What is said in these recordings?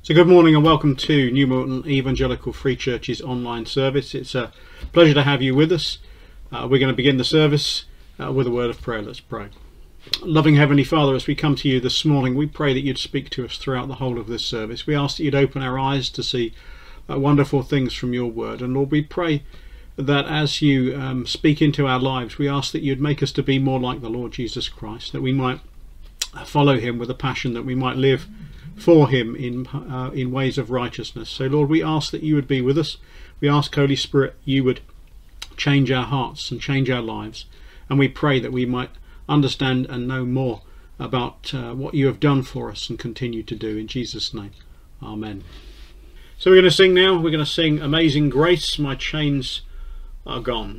So good morning and welcome to New Milton Evangelical Free Church's online service. It's a pleasure to have you with us. We're going to begin the service with a word of prayer. Let's pray. Loving Heavenly Father, as we come to you this morning, we pray that you'd speak to us throughout the whole of this service. We ask that you'd open our eyes to see wonderful things from your word. And Lord, we pray that as you speak into our lives, we ask that you'd make us to be more like the Lord Jesus Christ, that we might follow him with a passion, that we might live for him in ways of righteousness. So Lord, we ask that you would be with us. We ask, Holy Spirit, you would change our hearts and change our lives, and we pray that we might understand and know more about what you have done for us and continue to do. In Jesus' name, amen. So we're going to sing now. We're going to sing Amazing Grace, My Chains Are Gone.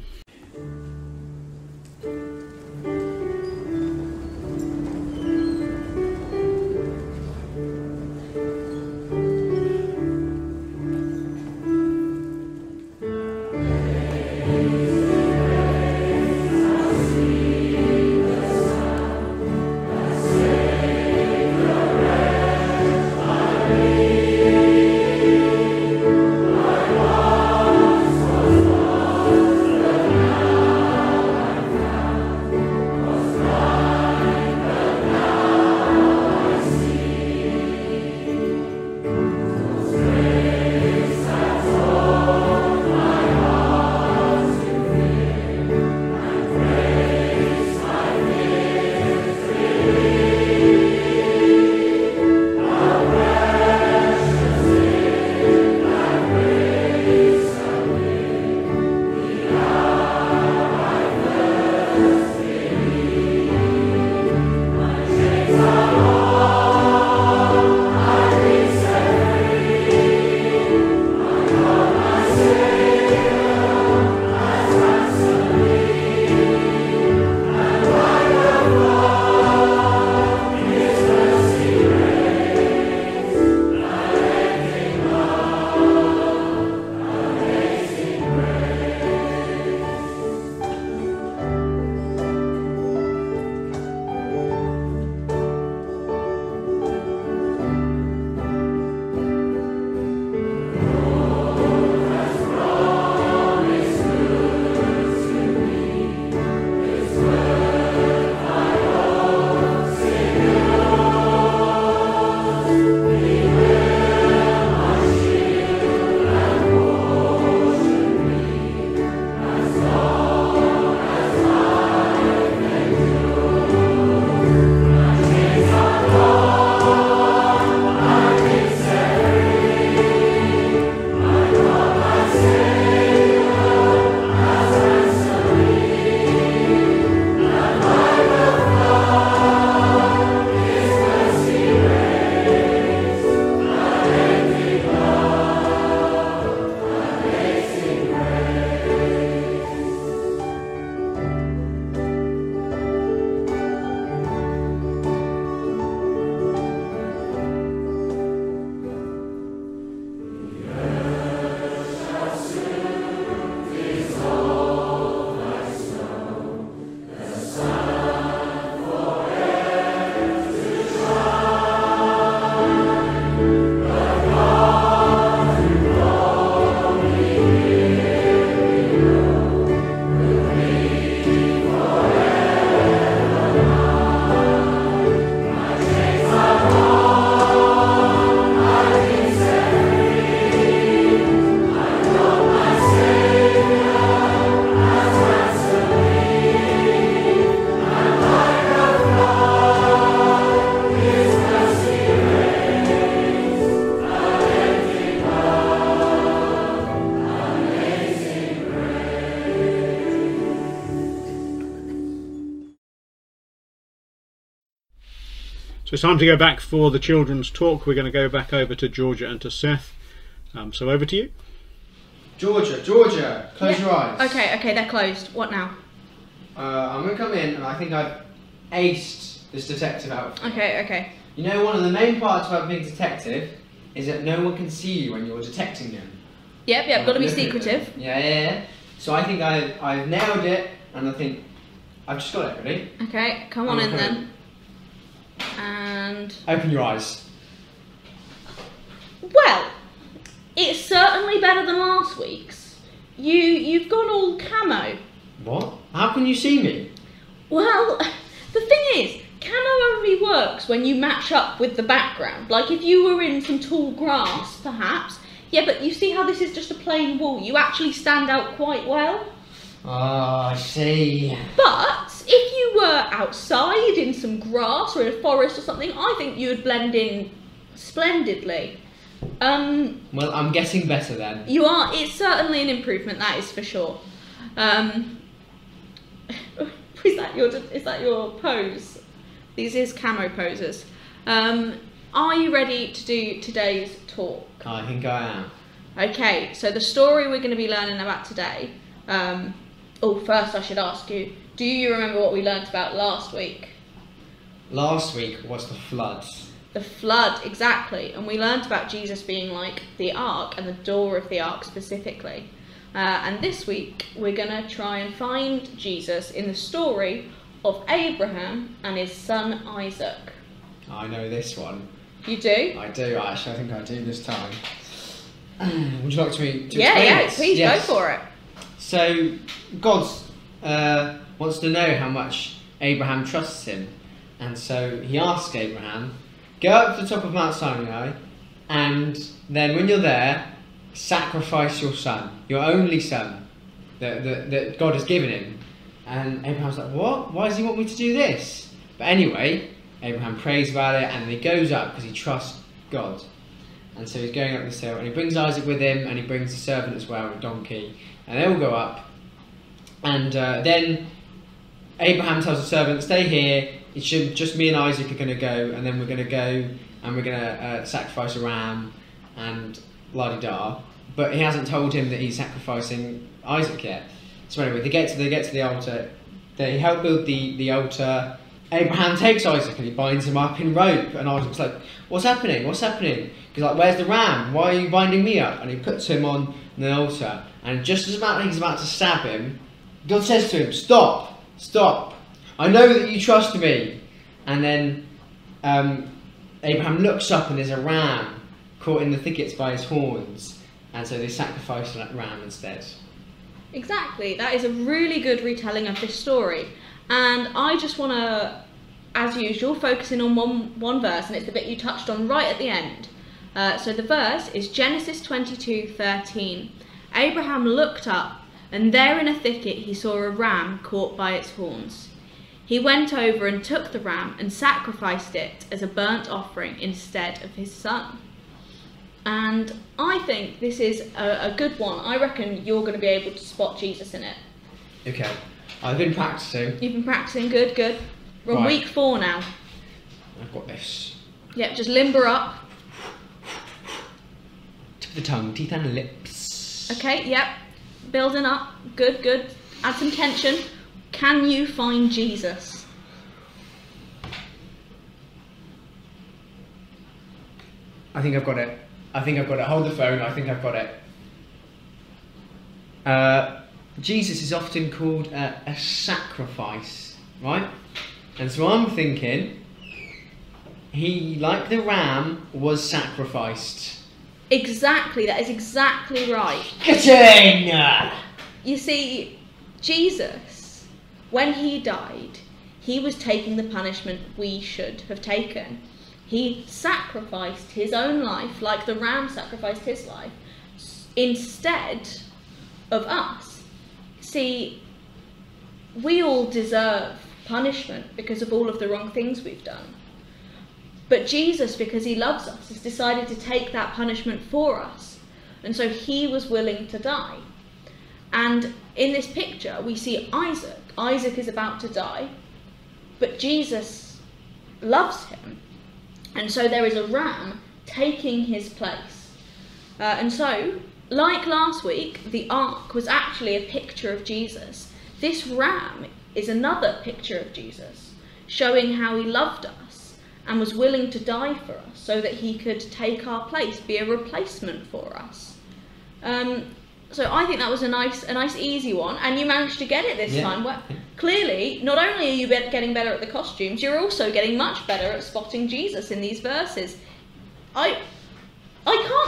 So it's time to go back for the children's talk. We're going to go back over to Georgia and to Seth. So over to you. Georgia, close your eyes. Okay, they're closed. What now? I'm going to come in and I think I've aced this detective outfit. Okay. You know, one of the main parts about being a detective is that no one can see you when you're detecting them. Yep, got to be secretive. Yeah. So I think I've nailed it, and I think I've just got it, ready? Okay, come on in then. And... Open your eyes. Well, it's certainly better than last week's. You've gone all camo. What? How can you see me? Well, the thing is, camo only works when you match up with the background. Like if you were in some tall grass, perhaps. Yeah, but you see how this is just a plain wall? You actually stand out quite well. Oh, I see. But if you were outside in some grass or in a forest or something, I think you would blend in splendidly. Well, I'm getting better then. You are. It's certainly an improvement, that is for sure. Is that your pose? These is camo poses. Are you ready to do today's talk? I think I am. Okay, so the story we're going to be learning about today. First I should ask you, do you remember what we learnt about last week? Last week was the floods. The flood, exactly. And we learnt about Jesus being like the ark and the door of the ark specifically. And this week we're going to try and find Jesus in the story of Abraham and his son Isaac. I know this one. You do? I do, actually. I think I do this time. Would you like me to Yeah, explain this? please Yes. go for it. So, God wants to know how much Abraham trusts him. And so he asks Abraham, go up to the top of Mount Sinai, and then when you're there, sacrifice your son, your only son, that God has given him. And Abraham's like, what? Why does he want me to do this? But anyway, Abraham prays about it, and he goes up because he trusts God. And so he's going up this hill, and he brings Isaac with him, and he brings the servant as well, a donkey. And they all go up. And then Abraham tells the servant, stay here, just me and Isaac are going to go, and then we're going to go, and we're going to sacrifice a ram, and la-di-da. But he hasn't told him that he's sacrificing Isaac yet. So anyway, they get to the altar, they help build the altar. Abraham takes Isaac and he binds him up in rope, and Isaac's like, what's happening? What's happening? He's like, where's the ram? Why are you binding me up? And he puts him on the altar, and just as he's about to stab him, God says to him, stop, I know that you trust me. And then Abraham looks up and there's a ram caught in the thickets by his horns, and so they sacrifice that ram instead. Exactly, that is a really good retelling of this story. And I just want to, as usual, focus in on one verse, and it's the bit you touched on right at the end. So the verse is Genesis 22:13. Abraham looked up, and there in a thicket he saw a ram caught by its horns. He went over and took the ram and sacrificed it as a burnt offering instead of his son. And I think this is a good one. I reckon you're going to be able to spot Jesus in it. Okay, I've been practicing. You've been practicing, good. We're on Right. week 4 now. I've got this. Yep, just limber up. Tip of the tongue, teeth and lips. Okay, yep. Building up. Good. Add some tension. Can you find Jesus? I think I've got it. Hold the phone. I think I've got it. Jesus is often called a sacrifice, right? And so I'm thinking he, like the ram, was sacrificed. Exactly, that is exactly right. Ka-ching! You see, Jesus, when he died, he was taking the punishment we should have taken. He sacrificed his own life, like the ram sacrificed his life, instead of us. See, we all deserve punishment because of all of the wrong things we've done. But Jesus, because he loves us, has decided to take that punishment for us. And so he was willing to die. And in this picture, we see Isaac. Isaac is about to die, but Jesus loves him. And so there is a ram taking his place. And so, like last week, the ark was actually a picture of Jesus. This ram is another picture of Jesus, showing how he loved us and was willing to die for us so that he could take our place, be a replacement for us. So I think that was a nice easy one, and you managed to get it this time. Well, clearly, not only are you getting better at the costumes, you're also getting much better at spotting Jesus in these verses. I can't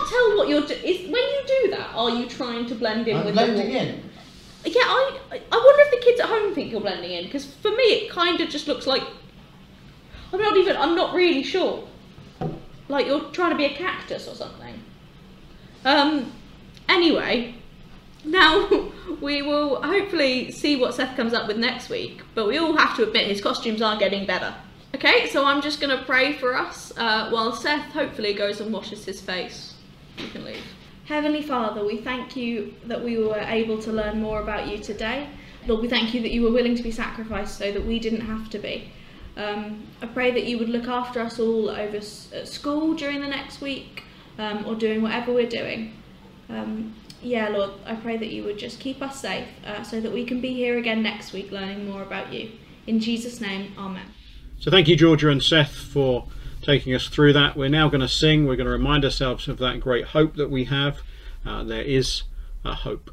what you're when you do that, are you trying to blend in I'm with blending in. Yeah, I wonder if the kids at home think you're blending in, because for me it kind of just looks like I'm not really sure. Like you're trying to be a cactus or something. Anyway, now we will hopefully see what Seth comes up with next week, but we all have to admit his costumes are getting better. Okay, so I'm just going to pray for us while Seth hopefully goes and washes his face. You can leave. Heavenly Father, we thank you that we were able to learn more about you today. Lord, we thank you that you were willing to be sacrificed so that we didn't have to be. I pray that you would look after us all over at school during the next week, or doing whatever we're doing. Yeah, Lord, I pray that you would just keep us safe so that we can be here again next week learning more about you. In Jesus' name, amen. So thank you, Georgia and Seth, for taking us through that. We're now going to sing. We're going to remind ourselves of that great hope that we have. There is a hope.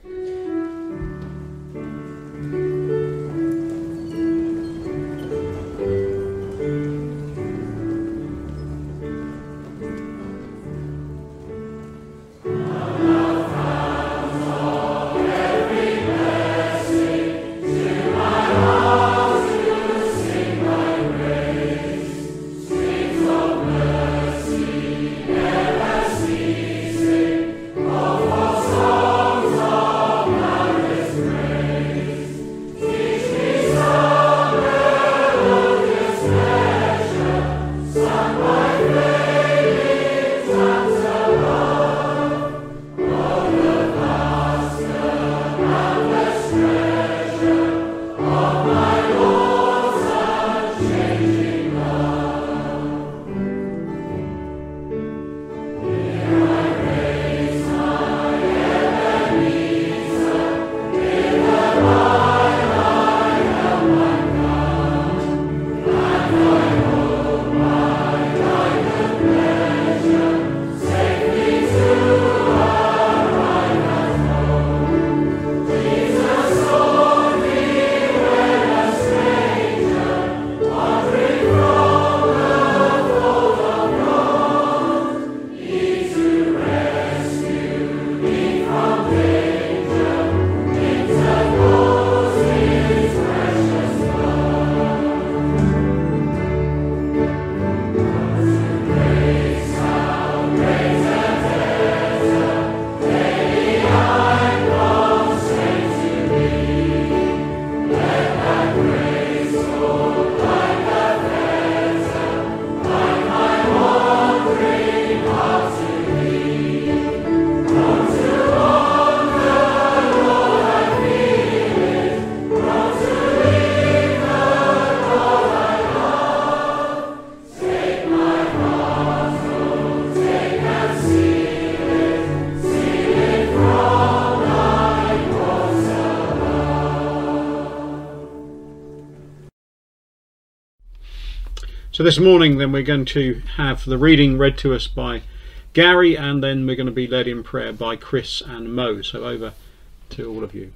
So this morning then we're going to have the reading read to us by Gary, and then we're going to be led in prayer by Chris and Mo. So over to all of you.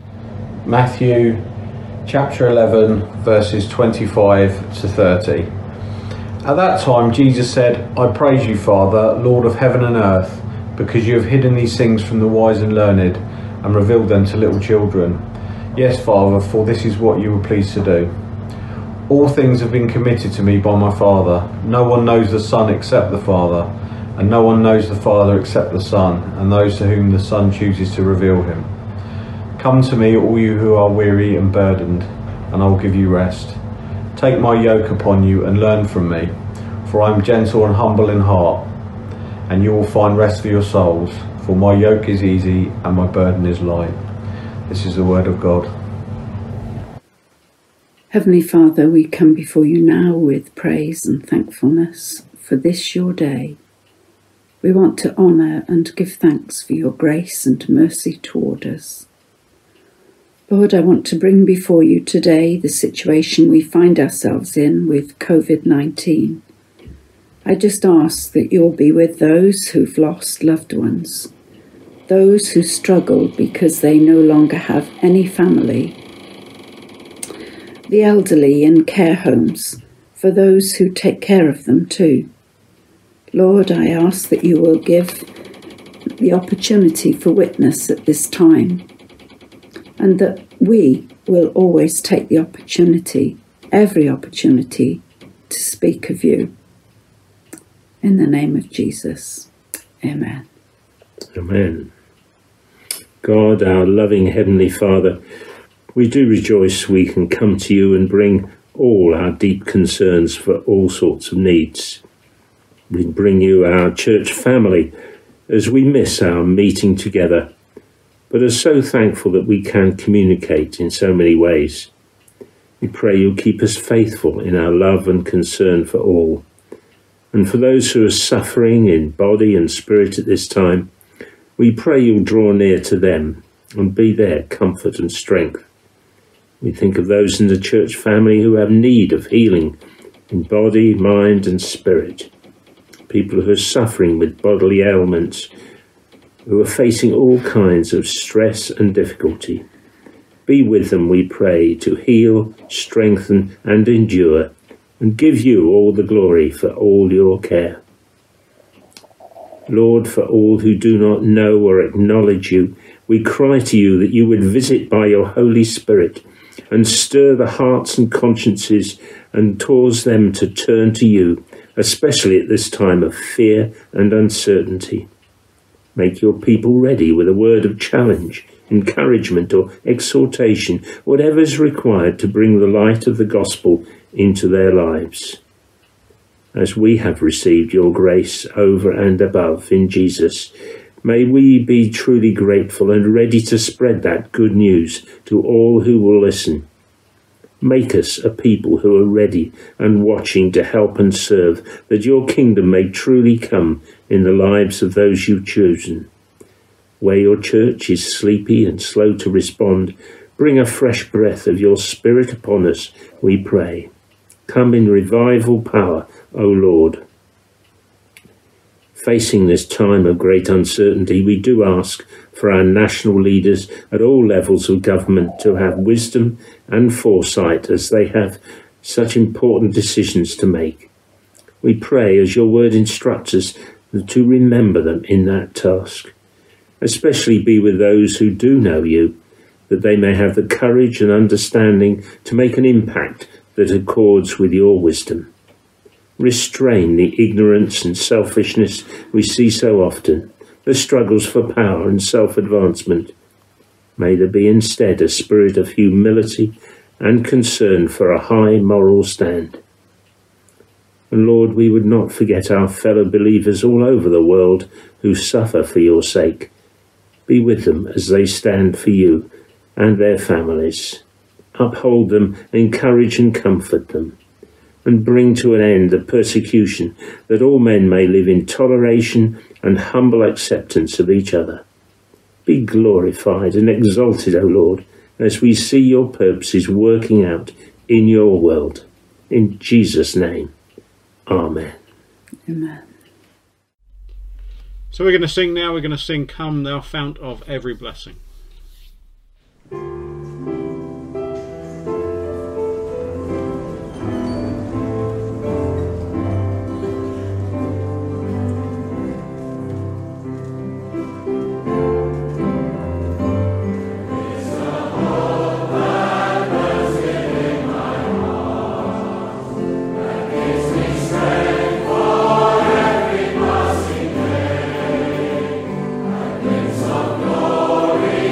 Matthew chapter 11 verses 25 to 30. At that time Jesus said, I praise you, Father, Lord of heaven and earth, because you have hidden these things from the wise and learned and revealed them to little children. Yes, Father, for this is what you were pleased to do. All things have been committed to me by my Father. No one knows the Son except the Father, and no one knows the Father except the Son, and those to whom the Son chooses to reveal him. Come to me, all you who are weary and burdened, and I will give you rest. Take my yoke upon you and learn from me, for I am gentle and humble in heart, and you will find rest for your souls, for my yoke is easy and my burden is light. This is the word of God. Heavenly Father, we come before you now with praise and thankfulness for this your day. We want to honour and give thanks for your grace and mercy toward us. Lord, I want to bring before you today the situation we find ourselves in with COVID-19. I just ask that you'll be with those who've lost loved ones, those who struggle because they no longer have any family, the elderly in care homes, for those who take care of them too. Lord, I ask that you will give the opportunity for witness at this time, and that we will always take the opportunity, every opportunity, to speak of you. In the name of Jesus, amen. Amen. God, our loving Heavenly Father, we do rejoice we can come to you and bring all our deep concerns for all sorts of needs. We bring you our church family as we miss our meeting together, but are so thankful that we can communicate in so many ways. We pray you'll keep us faithful in our love and concern for all. And for those who are suffering in body and spirit at this time, we pray you'll draw near to them and be their comfort and strength. We think of those in the church family who have need of healing in body, mind and spirit. People who are suffering with bodily ailments, who are facing all kinds of stress and difficulty. Be with them, we pray, to heal, strengthen and endure, and give you all the glory for all your care. Lord, for all who do not know or acknowledge you, we cry to you that you would visit by your Holy Spirit and stir the hearts and consciences and cause them to turn to you, especially at this time of fear and uncertainty. Make your people ready with a word of challenge, encouragement or exhortation, whatever is required to bring the light of the gospel into their lives. As we have received your grace over and above in Jesus, may we be truly grateful and ready to spread that good news to all who will listen. Make us a people who are ready and watching to help and serve, that your kingdom may truly come in the lives of those you've chosen. Where your church is sleepy and slow to respond, bring a fresh breath of your Spirit upon us, we pray. Come in revival power, O Lord. Facing this time of great uncertainty, we do ask for our national leaders at all levels of government to have wisdom and foresight as they have such important decisions to make. We pray, as your word instructs us, to remember them in that task. Especially be with those who do know you, that they may have the courage and understanding to make an impact that accords with your wisdom. Restrain the ignorance and selfishness we see so often, the struggles for power and self-advancement. May there be instead a spirit of humility and concern for a high moral stand. And Lord, we would not forget our fellow believers all over the world who suffer for your sake. Be with them as they stand for you and their families. Uphold them, encourage and comfort them, and bring to an end the persecution, that all men may live in toleration and humble acceptance of each other. Be glorified and exalted, O Lord, as we see your purposes working out in your world. In Jesus' name, amen. Amen. So we're going to sing now. We're going to sing Come Thou Fount of Every Blessing. Glory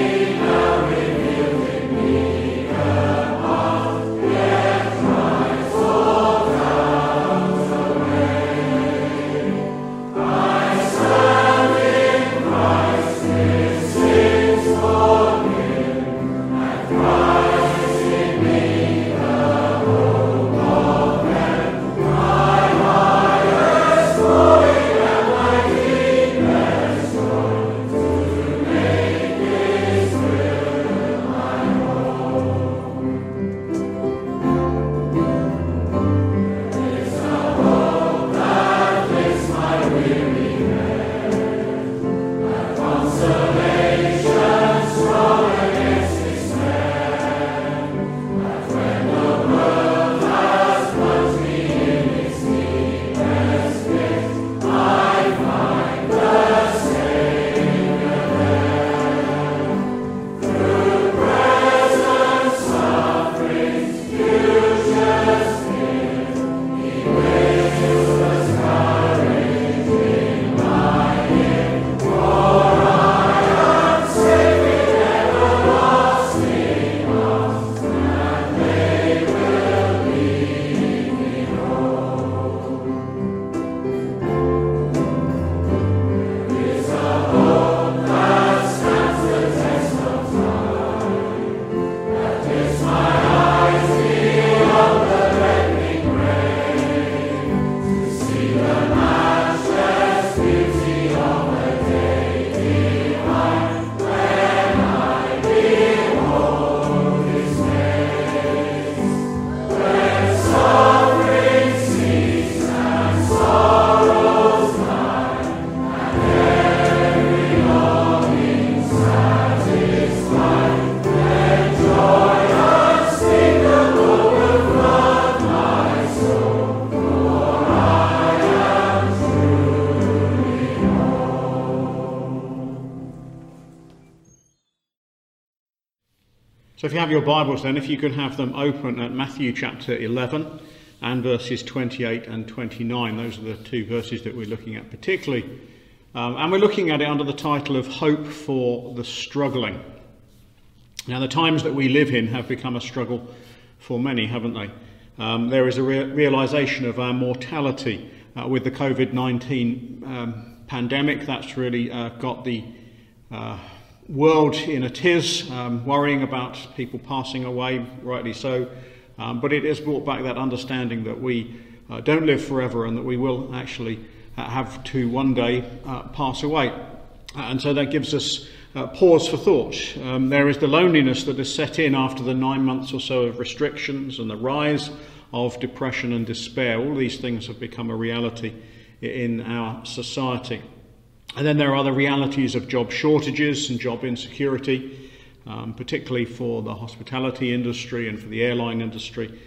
So if you have your Bibles then, if you could have them open at Matthew chapter 11 and verses 28 and 29. Those are the two verses that we're looking at particularly. And we're looking at it under the title of Hope for the Struggling. Now the times that we live in have become a struggle for many, haven't they? There is a realisation of our mortality with the COVID-19 pandemic. That's really got the world in a tiz, worrying about people passing away, rightly so. But it has brought back that understanding that we don't live forever and that we will actually have to one day pass away. And so that gives us pause for thought. There is the loneliness that has set in after the 9 months or so of restrictions and the rise of depression and despair. All these things have become a reality in our society. And then there are the realities of job shortages and job insecurity, particularly for the hospitality industry and for the airline industry.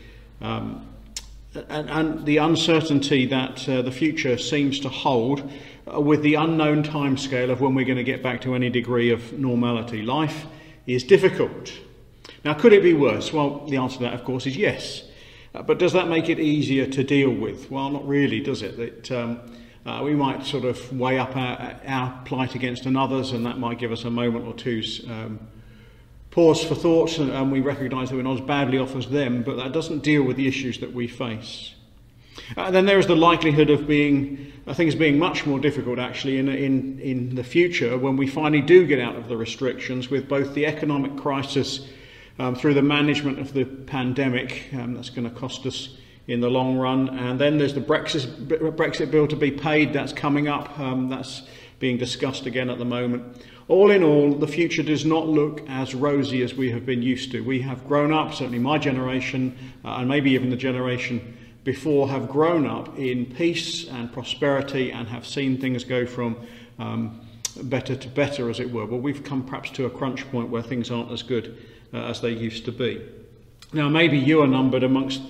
And the uncertainty that the future seems to hold with the unknown timescale of when we're going to get back to any degree of normality. Life is difficult. Now, could it be worse? Well, the answer to that, of course, is yes. But does that make it easier to deal with? Well, not really, does it? We might sort of weigh up our plight against another's, and that might give us a moment or two's pause for thought, and we recognise that we're not as badly off as them, but that doesn't deal with the issues that we face. Then there is the likelihood of things being much more difficult actually in the future when we finally do get out of the restrictions, with both the economic crisis through the management of the pandemic, that's going to cost us in the long run, and then there's the Brexit bill to be paid that's coming up, that's being discussed again at the moment. All in all, the future does not look as rosy as we have been used to. We have grown up, certainly my generation, and maybe even the generation before, have grown up in peace and prosperity and have seen things go from better to better, as it were. But we've come perhaps to a crunch point where things aren't as good as they used to be. Now, maybe you are numbered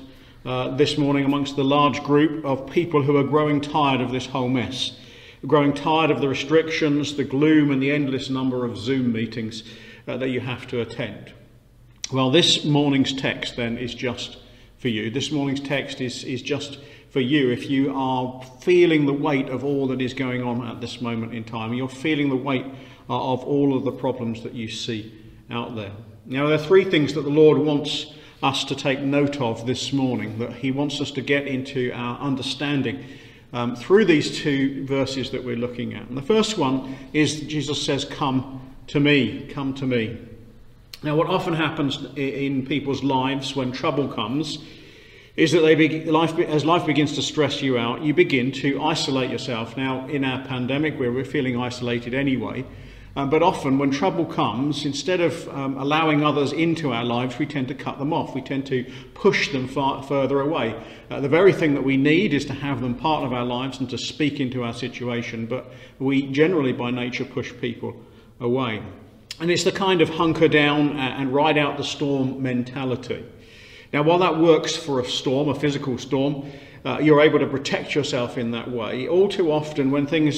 this morning amongst the large group of people who are growing tired of this whole mess, growing tired of the restrictions, the gloom and the endless number of Zoom meetings that you have to attend. Well, this morning's text then is just for you. This morning's text is just for you if you are feeling the weight of all that is going on at this moment in time. You're feeling the weight of all of the problems that you see out there. Now, there are three things that the Lord wants us to take note of this morning, that he wants us to get into our understanding through these two verses that we're looking at. And the first one is Jesus says, "Come to me, come to me." Now, what often happens in people's lives when trouble comes is that as life begins to stress you out, you begin to isolate yourself. Now, in our pandemic, where we're feeling isolated anyway, but often when trouble comes, instead of allowing others into our lives, we tend to cut them off. We tend to push them far further away. The very thing that we need is to have them part of our lives and to speak into our situation, but we generally by nature push people away. And it's the kind of hunker down and ride out the storm mentality. Now, while that works for a storm, a physical storm, you're able to protect yourself in that way. All too often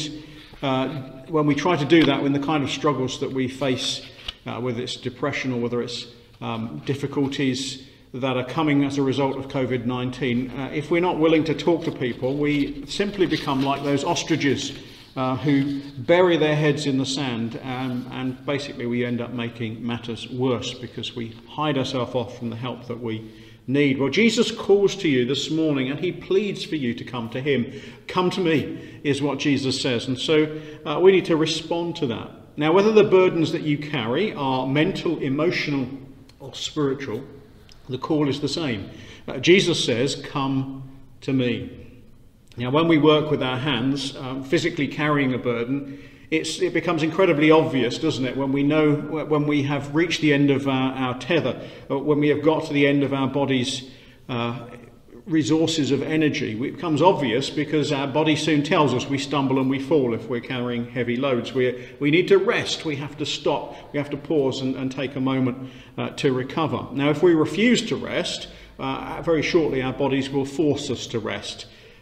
when we try to do that, in the kind of struggles that we face, whether it's depression or whether it's difficulties that are coming as a result of COVID-19, if we're not willing to talk to people, we simply become like those ostriches who bury their heads in the sand, and basically we end up making matters worse because we hide ourselves off from the help that we need. Well, Jesus calls to you this morning and he pleads for you to come to him. Come to me is what Jesus says, and so we need to respond to that. Now, whether the burdens that you carry are mental, emotional or spiritual, the call is the same. Jesus says, "Come to me." Now, when we work with our hands, physically carrying a burden, it becomes incredibly obvious, doesn't it, when we have reached the end of our tether, when we have got to the end of our body's resources of energy. It becomes obvious because our body soon tells us we stumble and we fall if we're carrying heavy loads. We need to rest, we have to stop, we have to pause and take a moment to recover. Now, if we refuse to rest, very shortly our bodies will force us to rest.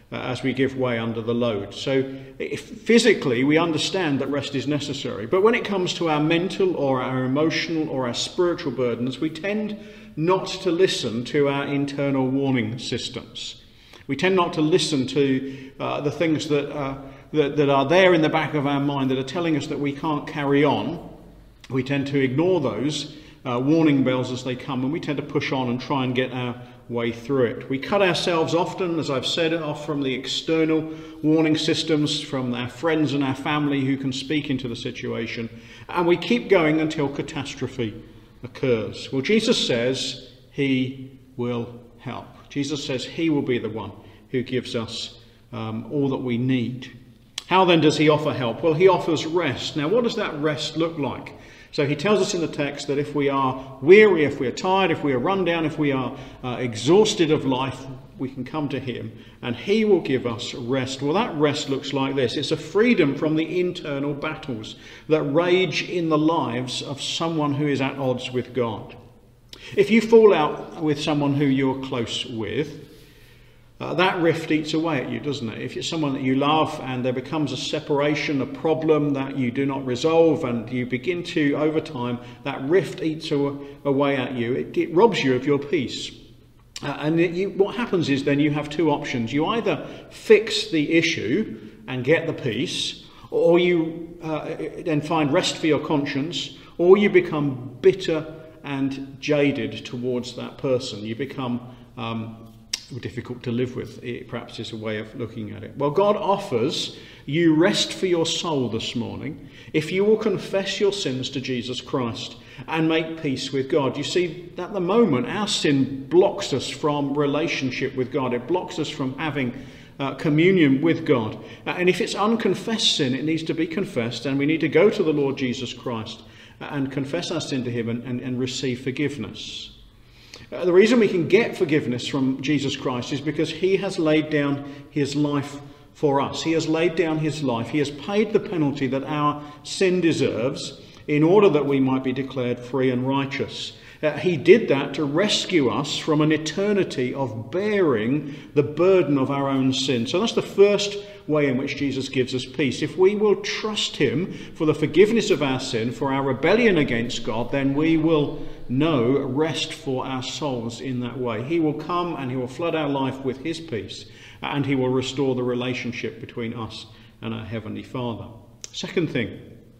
as we give way under the load. So physically we understand that rest is necessary, but when it comes to our mental or our emotional or our spiritual burdens, we tend not to listen to our internal warning systems. We tend not to listen to the things that are there in the back of our mind that are telling us that we can't carry on. We tend to ignore those warning bells as they come, and we tend to push on and try and get our way through it. We cut ourselves often, as I've said, off from the external warning systems, from our friends and our family who can speak into the situation, and we keep going until catastrophe occurs. Well, Jesus says he will help. Jesus says he will be the one who gives us all that we need. How then does he offer help? Well, he offers rest. Now, what does that rest look like? So he tells us in the text that if we are weary, if we are tired, if we are run down, if we are exhausted of life, we can come to him and he will give us rest. Well, that rest looks like this. It's a freedom from the internal battles that rage in the lives of someone who is at odds with God. If you fall out with someone who you're close with, that rift eats away at you, doesn't it? If it's someone that you love and there becomes a separation, a problem that you do not resolve, and you begin to, over time, that rift eats away at you. It robs you of your peace. What happens is then you have two options. You either fix the issue and get the peace, or you then find rest for your conscience, or you become bitter and jaded towards that person. You become difficult to live with, it perhaps is a way of looking at it. Well, God offers you rest for your soul this morning if you will confess your sins to Jesus Christ and make peace with God. You see, at the moment, our sin blocks us from relationship with God. It blocks us from having communion with God. And if it's unconfessed sin, it needs to be confessed, and we need to go to the Lord Jesus Christ and confess our sin to him and receive forgiveness. The reason we can get forgiveness from Jesus Christ is because he has laid down his life for us. He has laid down his life. He has paid the penalty that our sin deserves in order that we might be declared free and righteous. He did that to rescue us from an eternity of bearing the burden of our own sin. So that's the first way in which Jesus gives us peace. If we will trust him for the forgiveness of our sin, for our rebellion against God, then we will know rest for our souls in that way. He will come and he will flood our life with his peace, and he will restore the relationship between us and our Heavenly Father. Second thing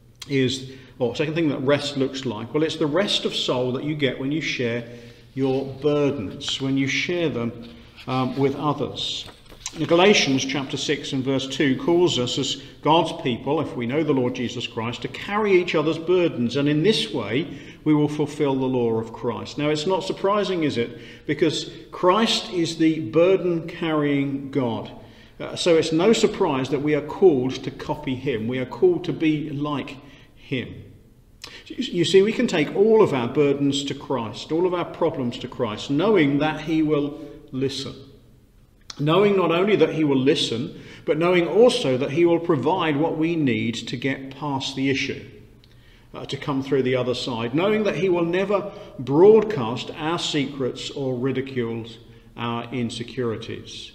that rest looks like, well, it's the rest of soul that you get when you share your burdens, when you share them with others. Galatians chapter 6 and verse 2 calls us as God's people, if we know the Lord Jesus Christ, to carry each other's burdens, and in this way we will fulfill the law of Christ. Now, it's not surprising, is it? Because Christ is the burden-carrying God. So it's no surprise that we are called to copy him. We are called to be like him. You see, we can take all of our burdens to Christ, all of our problems to Christ, knowing that he will listen. Knowing not only that he will listen, but knowing also that he will provide what we need to get past the issue, to come through the other side. Knowing that he will never broadcast our secrets or ridicule our insecurities.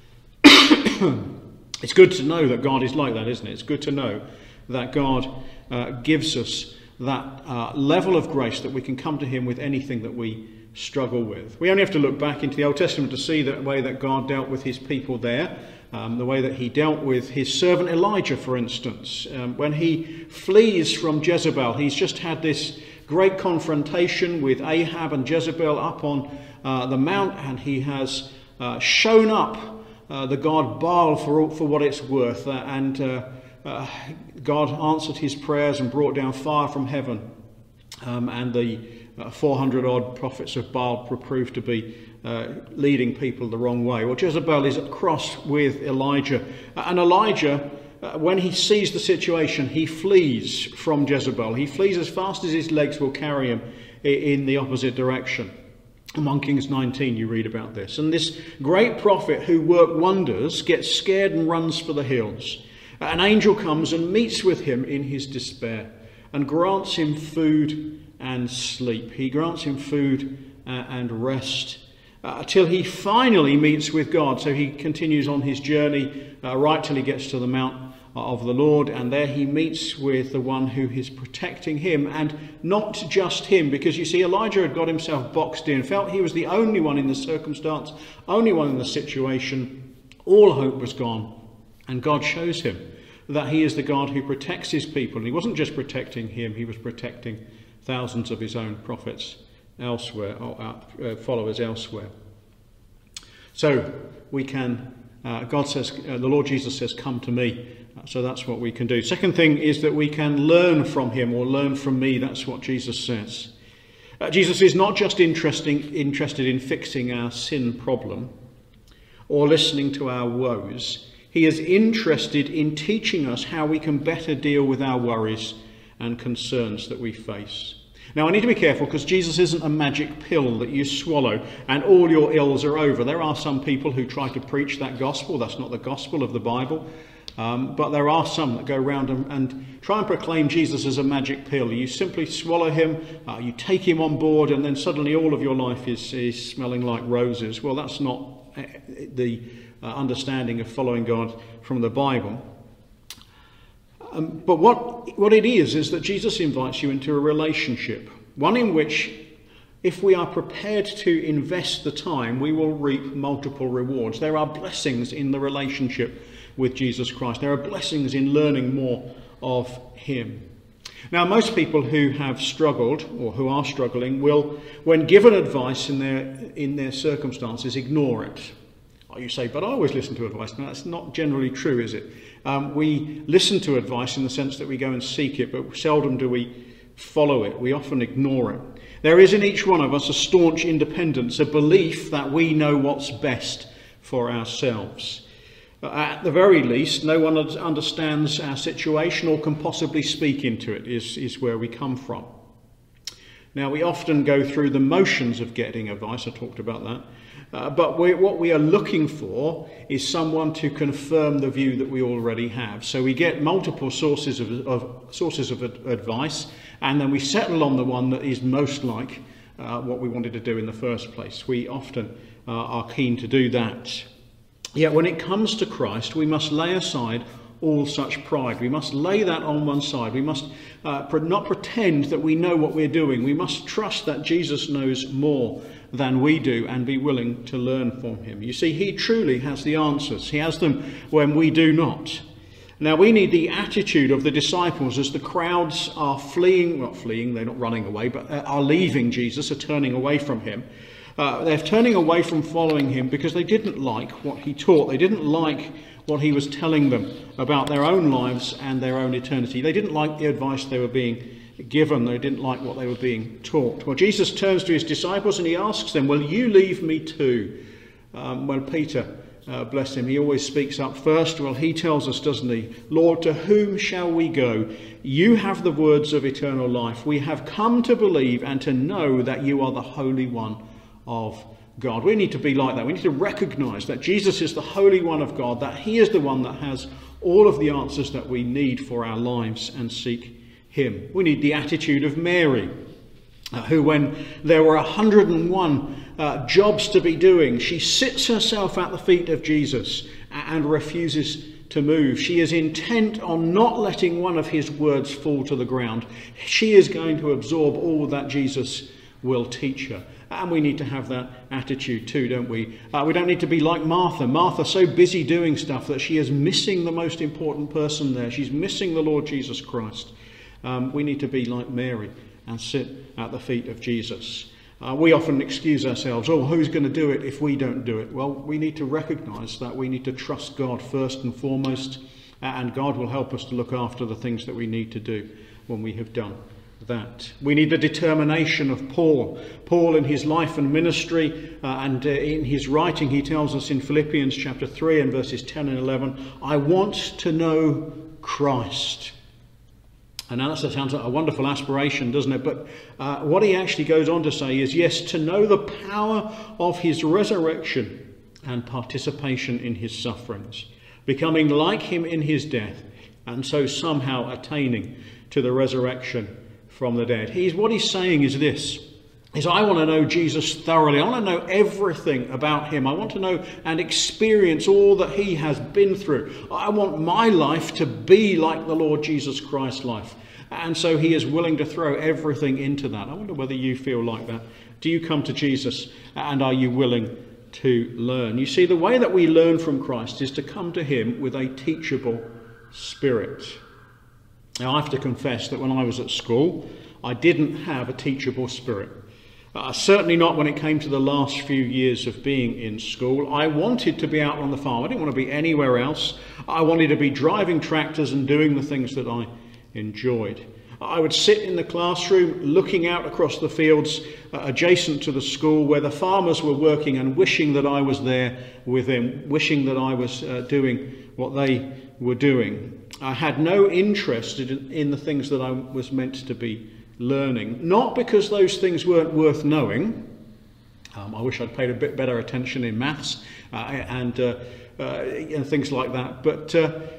It's good to know that God is like that, isn't it? It's good to know that God gives us that level of grace that we can come to him with anything that we struggle with. We only have to look back into the Old Testament to see the way that God dealt with his people there, the way that he dealt with his servant Elijah, for instance. When he flees from Jezebel, he's just had this great confrontation with Ahab and Jezebel up on the mount, and he has shown up the god Baal for what it's worth, and God answered his prayers and brought down fire from heaven, and the 400 odd prophets of Baal were proved to be leading people the wrong way. Well, Jezebel is at cross with Elijah, and Elijah, when he sees the situation, he flees from Jezebel. He flees as fast as his legs will carry him in the opposite direction. In 1 Kings 19 you read about this. And this great prophet who worked wonders gets scared and runs for the hills. An angel comes and meets with him in his despair and grants him food and sleep. He grants him food and rest. till he finally meets with God. So he continues on his journey right till he gets to the Mount of the Lord, and there he meets with the one who is protecting him, and not just him, because you see, Elijah had got himself boxed in, felt he was the only one in the circumstance, only one in the situation. All hope was gone, and God shows him that he is the God who protects his people. And he wasn't just protecting him, he was protecting thousands of his own prophets elsewhere, or followers elsewhere. So we can, God says, the Lord Jesus says, come to me. So that's what we can do. Second thing is that we can learn from him, or learn from me. That's what Jesus says. Jesus is not just interested in fixing our sin problem or listening to our woes. He is interested in teaching us how we can better deal with our worries and concerns that we face. Now, I need to be careful, because Jesus isn't a magic pill that you swallow and all your ills are over. There are some people who try to preach that gospel. That's not the gospel of the Bible. But there are some that go around and try and proclaim Jesus as a magic pill. You simply swallow him, you take him on board, and then suddenly all of your life is smelling like roses. Well, that's not the understanding of following God from the Bible. But what it is that Jesus invites you into a relationship, one in which, if we are prepared to invest the time, we will reap multiple rewards. There are blessings in the relationship with Jesus Christ. There are blessings in learning more of him. Now, most people who have struggled, or who are struggling, will, when given advice in their circumstances, ignore it. You say, but I always listen to advice. Now, that's not generally true, is it? We listen to advice in the sense that we go and seek it, but seldom do we follow it. We often ignore it. There is in each one of us a staunch independence, a belief that we know what's best for ourselves. At the very least, no one understands our situation or can possibly speak into it, is where we come from. Now, we often go through the motions of getting advice. I talked about that. But what we are looking for is someone to confirm the view that we already have. So we get multiple sources of advice, and then we settle on the one that is most like what we wanted to do in the first place. We often are keen to do that. Yet when it comes to Christ, we must lay aside all such pride. We must lay that on one side. We must not pretend that we know what we're doing. We must trust that Jesus knows more than we do and be willing to learn from him. You see, he truly has the answers. He has them when we do not. Now, we need the attitude of the disciples as the crowds are not fleeing, they're not running away, but are leaving Jesus, are turning away from him. They're turning away from following him because they didn't like what he taught. They didn't like what he was telling them about their own lives and their own eternity. They didn't like the advice they were being given. They didn't like what they were being taught. Well, Jesus turns to his disciples and he asks them, will you leave me too? Well, Peter, bless him, he always speaks up first. Well, he tells us, doesn't he? Lord, to whom shall we go? You have the words of eternal life. We have come to believe and to know that you are the Holy One of God. We need to be like that. We need to recognize that Jesus is the Holy One of God, that he is the one that has all of the answers that we need for our lives, and seek him. We need the attitude of Mary, who, when there were 101 jobs to be doing, she sits herself at the feet of Jesus and refuses to move. She is intent on not letting one of his words fall to the ground. She is going to absorb all that Jesus will teach her. And we need to have that attitude too, don't we? We don't need to be like Martha. Martha's so busy doing stuff that she is missing the most important person there. She's missing the Lord Jesus Christ. We need to be like Mary and sit at the feet of Jesus. We often excuse ourselves. Oh, who's going to do it if we don't do it? Well, we need to recognize that we need to trust God first and foremost, and God will help us to look after the things that we need to do when we have done that. We need the determination of Paul. Paul, in his life and ministry and in his writing, he tells us in Philippians chapter 3 and verses 10 and 11, I want to know Christ. And now that sounds like a wonderful aspiration, doesn't it? But what he actually goes on to say is, yes, to know the power of his resurrection and participation in his sufferings, becoming like him in his death, and so somehow attaining to the resurrection from the dead. What he's saying is this: is I want to know Jesus thoroughly. I want to know everything about him. I want to know and experience all that he has been through. I want my life to be like the Lord Jesus Christ's life. And so he is willing to throw everything into that. I wonder whether you feel like that. Do you come to Jesus and are you willing to learn? You see, the way that we learn from Christ is to come to him with a teachable spirit. Now, I have to confess that when I was at school, I didn't have a teachable spirit. Certainly not when it came to the last few years of being in school. I wanted to be out on the farm. I didn't want to be anywhere else. I wanted to be driving tractors and doing the things that I enjoyed. I would sit in the classroom looking out across the fields adjacent to the school where the farmers were working and wishing that I was there with them, wishing that I was doing what they were doing. I had no interest in the things that I was meant to be learning, not because those things weren't worth knowing. I wish I'd paid a bit better attention in maths and things like that, but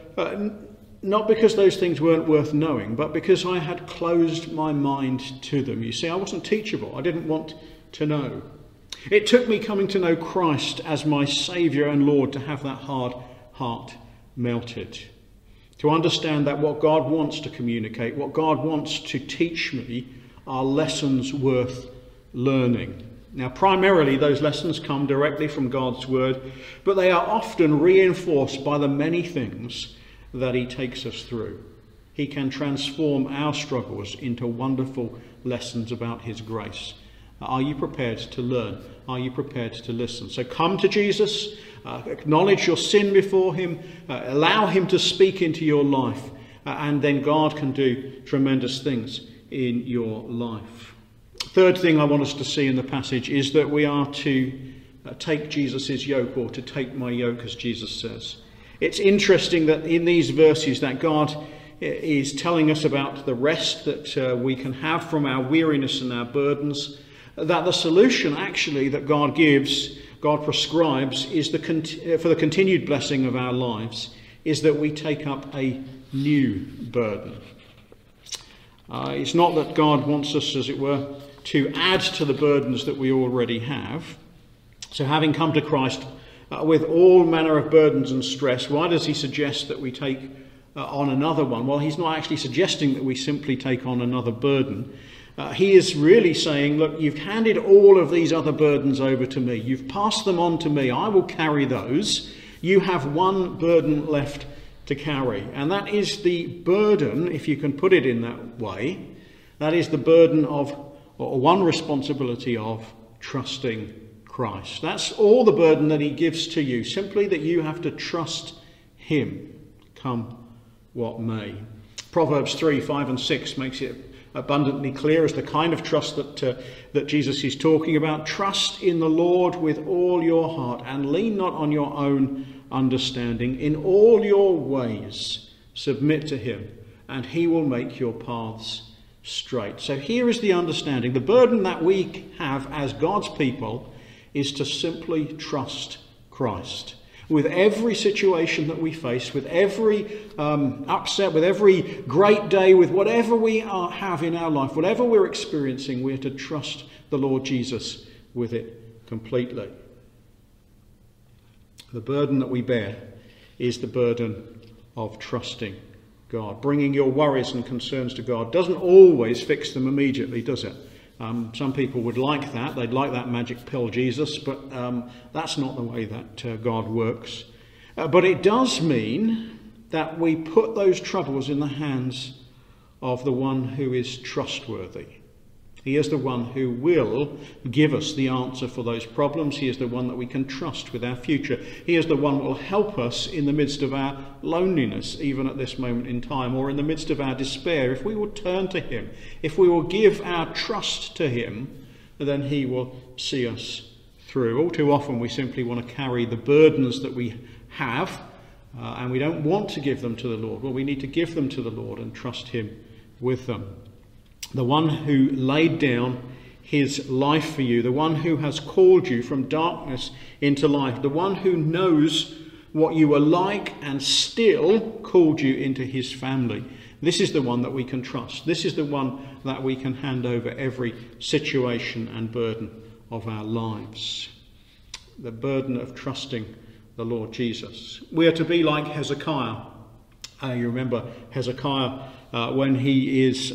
not because those things weren't worth knowing, but because I had closed my mind to them. You see, I wasn't teachable. I didn't want to know. It took me coming to know Christ as my Saviour and Lord to have that hard heart melted. To understand that what God wants to communicate, what God wants to teach me, are lessons worth learning. Now, primarily those lessons come directly from God's word, but they are often reinforced by the many things that he takes us through. He can transform our struggles into wonderful lessons about his grace. Are you prepared to learn? Are you prepared to listen? So come to Jesus, acknowledge your sin before him, allow him to speak into your life, and then God can do tremendous things in your life. Third thing I want us to see in the passage is that we are to take Jesus' yoke, or to take my yoke, as Jesus says. It's interesting that in these verses that God is telling us about the rest that we can have from our weariness and our burdens, that the solution actually that God gives, God prescribes, is for the continued blessing of our lives, is that we take up a new burden. It's not that God wants us, as it were, to add to the burdens that we already have. So having come to Christ with all manner of burdens and stress, why does he suggest that we take on another one? Well, he's not actually suggesting that we simply take on another burden. He is really saying, look, you've handed all of these other burdens over to me. You've passed them on to me. I will carry those. You have one burden left to carry. And that is the burden, if you can put it in that way, that is the burden of, or one responsibility of, trusting Christ. That's all the burden that he gives to you, simply that you have to trust him, come what may. Proverbs 3, 5 and 6 makes it abundantly clear as the kind of trust that Jesus is talking about. Trust in the Lord with all your heart and lean not on your own understanding. In all your ways submit to him, and he will make your paths straight. So here is the understanding. The burden that we have as God's people is to simply trust Christ. With every situation that we face, with every upset, with every great day, with whatever we have in our life, whatever we're experiencing, we're to trust the Lord Jesus with it completely. The burden that we bear is the burden of trusting God. Bringing your worries and concerns to God doesn't always fix them immediately, does it? Some people would like that. They'd like that magic pill, Jesus, but that's not the way that God works. But it does mean that we put those troubles in the hands of the one who is trustworthy. He is the one who will give us the answer for those problems. He is the one that we can trust with our future. He is the one that will help us in the midst of our loneliness, even at this moment in time, or in the midst of our despair. If we will turn to him, if we will give our trust to him, then he will see us through. All too often we simply want to carry the burdens that we have, and we don't want to give them to the Lord. Well, we need to give them to the Lord and trust him with them. The one who laid down his life for you, the one who has called you from darkness into life, the one who knows what you were like and still called you into his family. This is the one that we can trust. This is the one that we can hand over every situation and burden of our lives. The burden of trusting the Lord Jesus. We are to be like Hezekiah. You remember Hezekiah when he is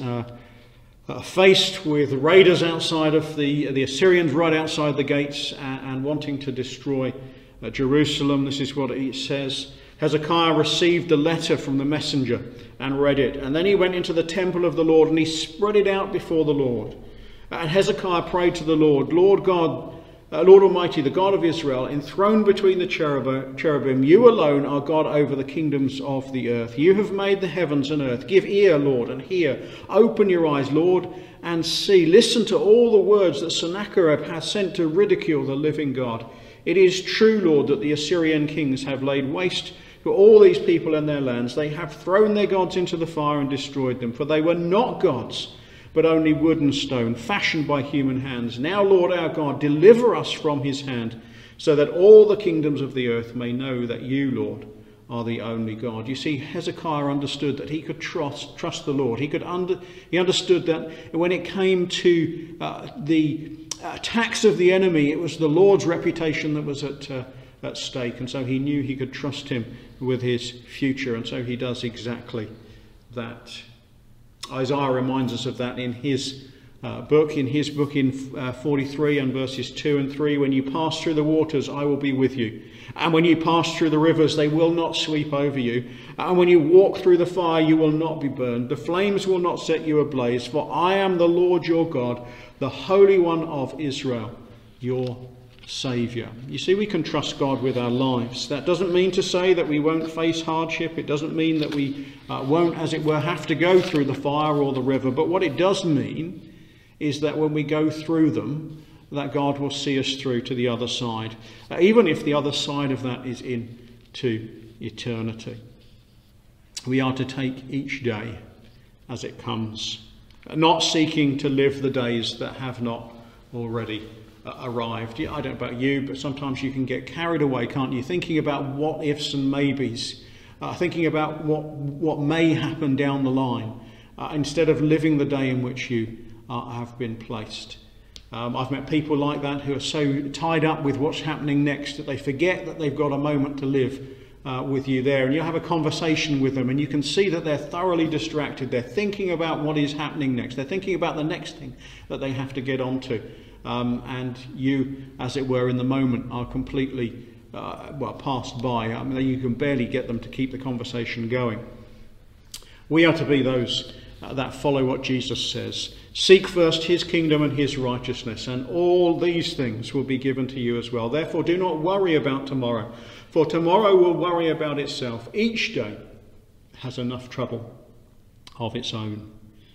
faced with raiders outside of the Assyrians right outside the gates and wanting to destroy Jerusalem. This is what it says. Hezekiah received the letter from the messenger and read it. And then he went into the temple of the Lord and he spread it out before the Lord. And Hezekiah prayed to the Lord, Lord God, Lord Almighty, the God of Israel, enthroned between the cherubim, you alone are God over the kingdoms of the earth. You have made the heavens and earth. Give ear, Lord, and hear. Open your eyes, Lord, and see. Listen to all the words that Sennacherib hath sent to ridicule the living God. It is true, Lord, that the Assyrian kings have laid waste to all these people and their lands. They have thrown their gods into the fire and destroyed them, for they were not gods, but only wood and stone, fashioned by human hands. Now, Lord our God, deliver us from his hand, so that all the kingdoms of the earth may know that you, Lord, are the only God. You see, Hezekiah understood that he could trust the Lord. He understood that when it came to the attacks of the enemy, it was the Lord's reputation that was at stake, and so he knew he could trust him with his future, and so he does exactly that. Isaiah reminds us of that in his book in 43 and verses 2 and 3. When you pass through the waters, I will be with you. And when you pass through the rivers, they will not sweep over you. And when you walk through the fire, you will not be burned. The flames will not set you ablaze. For I am the Lord your God, the Holy One of Israel, your Saviour. You see, we can trust God with our lives. That doesn't mean to say that we won't face hardship. It doesn't mean that we won't, as it were, have to go through the fire or the river. But what it does mean is that when we go through them, that God will see us through to the other side, even if the other side of that is into eternity. We are to take each day as it comes, not seeking to live the days that have not already arrived. I don't know about you, but sometimes you can get carried away, can't you? Thinking about what ifs and maybes, thinking about what may happen down the line, instead of living the day in which you have been placed. I've met people like that who are so tied up with what's happening next that they forget that they've got a moment to live with you there, and you have a conversation with them and you can see that they're thoroughly distracted. They're thinking about what is happening next. They're thinking about the next thing that they have to get onto. And you, as it were, in the moment are completely passed by. I mean, you can barely get them to keep the conversation going. We are to be those that follow what Jesus says. Seek first his kingdom and his righteousness, and all these things will be given to you as well. Therefore, do not worry about tomorrow, for tomorrow will worry about itself. Each day has enough trouble of its own.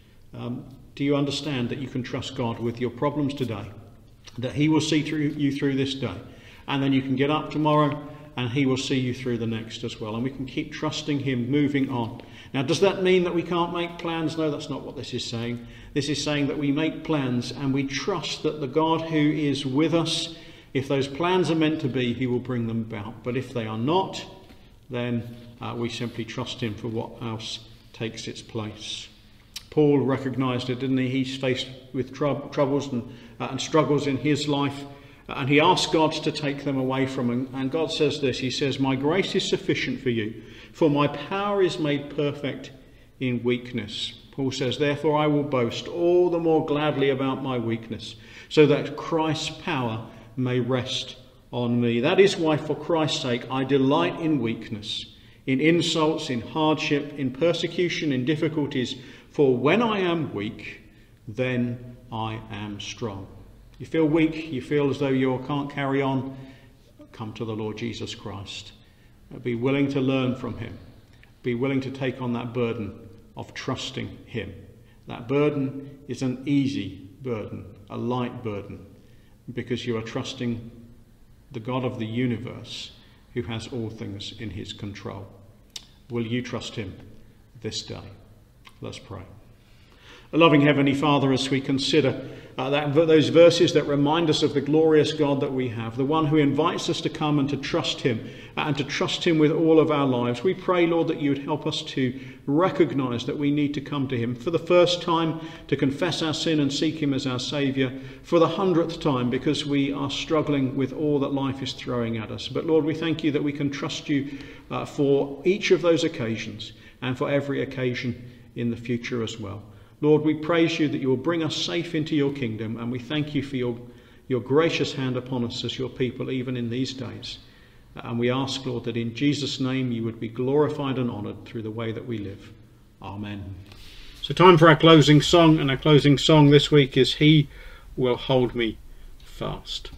Do you understand that you can trust God with your problems today? That he will see you through this day, and then you can get up tomorrow and he will see you through the next as well, and we can keep trusting him, moving on. Now, does that mean that we can't make plans? No, that's not what this is saying. This is saying that we make plans and we trust that the God who is with us, if those plans are meant to be, he will bring them about. But if they are not, then we simply trust him for what else takes its place. Paul recognised it, didn't he? He's faced with troubles and struggles in his life, and he asked God to take them away from him. And God says this, he says, my grace is sufficient for you, for my power is made perfect in weakness. Paul says, therefore I will boast all the more gladly about my weakness, so that Christ's power may rest on me. That is why, for Christ's sake, I delight in weakness, in insults, in hardship, in persecution, in difficulties. For when I am weak, then I am strong. You feel weak, you feel as though you can't carry on, come to the Lord Jesus Christ. Be willing to learn from him. Be willing to take on that burden of trusting him. That burden is an easy burden, a light burden, because you are trusting the God of the universe who has all things in his control. Will you trust him this day? Let's pray. Loving Heavenly Father, as we consider those verses that remind us of the glorious God that we have, the one who invites us to come and to trust him, and to trust him with all of our lives, we pray, Lord, that you would help us to recognise that we need to come to him for the first time, to confess our sin and seek him as our Saviour, for the 100th time, because we are struggling with all that life is throwing at us. But Lord, we thank you that we can trust you for each of those occasions, and for every occasion in the future as well. Lord, we praise you that you will bring us safe into your kingdom, and we thank you for your gracious hand upon us as your people, even in these days. And we ask, Lord, that in Jesus' name you would be glorified and honoured through the way that we live. Amen. So time for our closing song, and our closing song this week is He Will Hold Me Fast.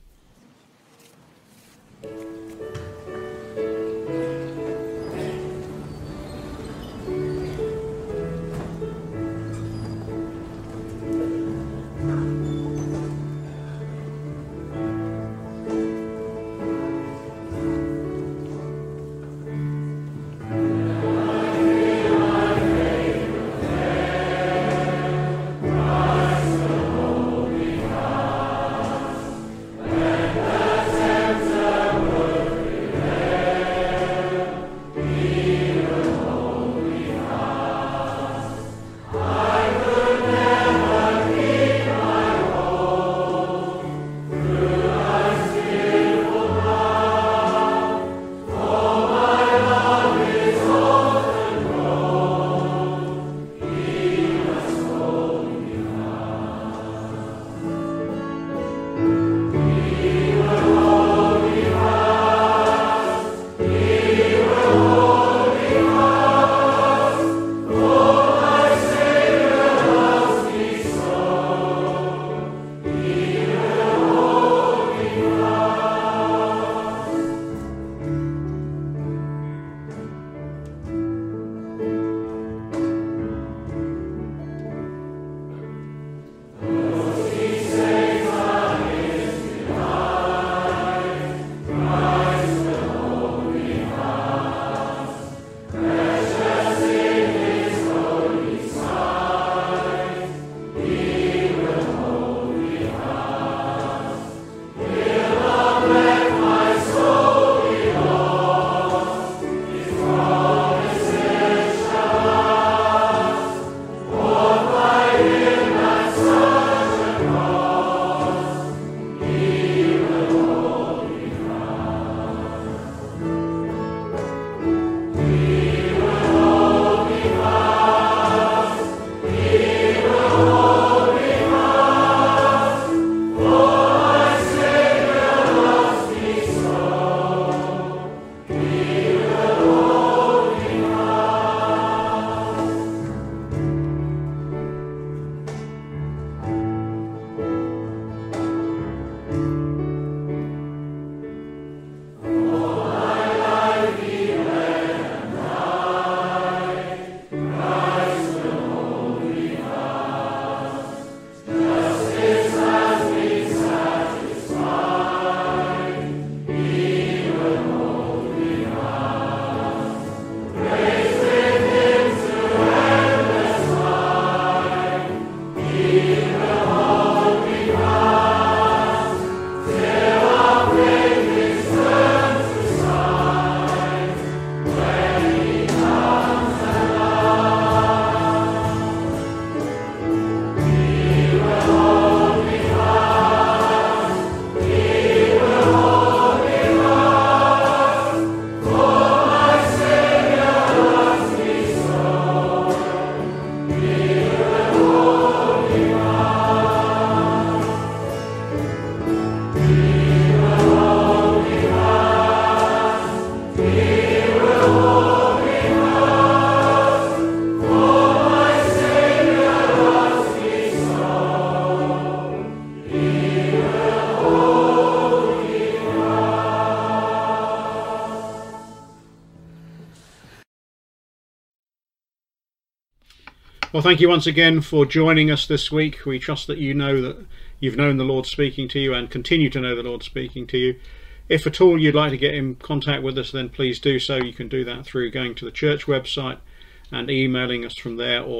Well, thank you once again for joining us this week. We trust that you know that you've known the Lord speaking to you and continue to know the Lord speaking to you. If at all you'd like to get in contact with us, then please do so. You can do that through going to the church website and emailing us from there, or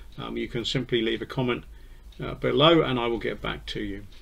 you can simply leave a comment below and I will get back to you.